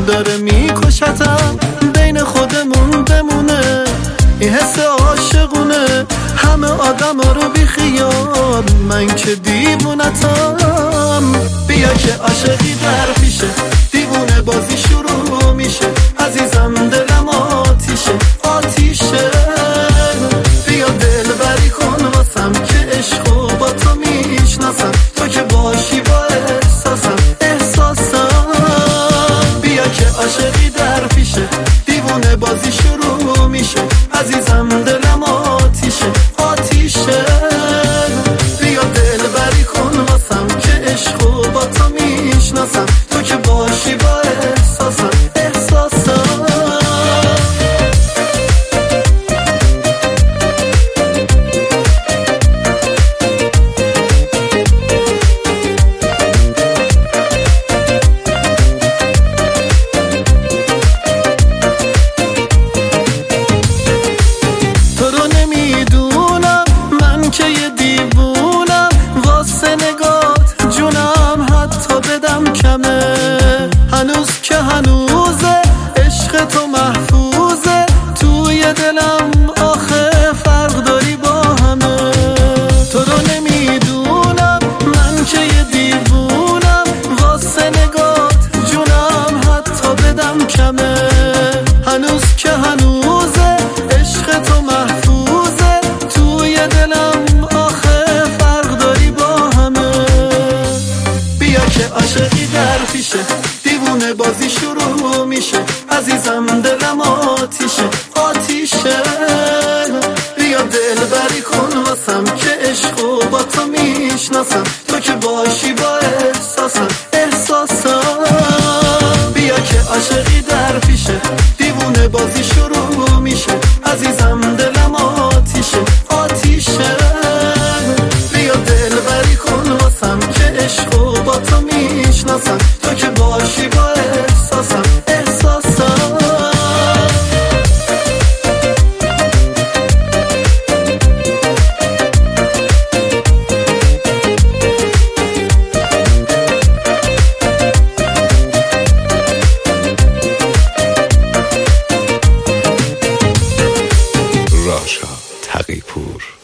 داره میکشتم، بین خودمون بمونه این حس عاشقونه، همه آدم ها رو بی خیال، من که دیوونتم. بیا که عاشقی در پیشه، دیوونه بازی شروع میشه، عزیزم دلم آتیشه آتیشه. بیا دل بری کن واسم که عشقو با تو میشناسم، تو که باشی با احساسم احساسم. بیا که عاشقی در پیشه، دیوونه بازی شروع میشه، عزیزم دلم آتیشه آتیشه. بیا دل بری کن واسم که عشقو با تو میشناسم، تو که باشی با احساسم احساسم. هنوز که هنوزه عشق تو محفوظه توی دلم، آخه فرق داری با همه. تو رو نمیدونم من که یه دیوونم، واسه نگات جونم حتی بدم کمه. هنوز که هنوزه عشق تو محفوظه توی دلم، آخه فرق داری با همه. بیا که عاشقی در پیشه، دیوونه بازی شروع میشه، عزیزم دلم آتیشه آتیشه. بیا دل بری کن واسم که عشقو با تو میشناسم، تو که باشی با احساسم احساسم. بیا که عاشقی در پیشه، دیوونه بازی شروع میشه، عزیزم دلم آتیشه آتیشه. بیا دل بری کن واسم که عشقو با تو میشناسم، تو که باشی با احساسم احساسم. راشا تقی‌پور.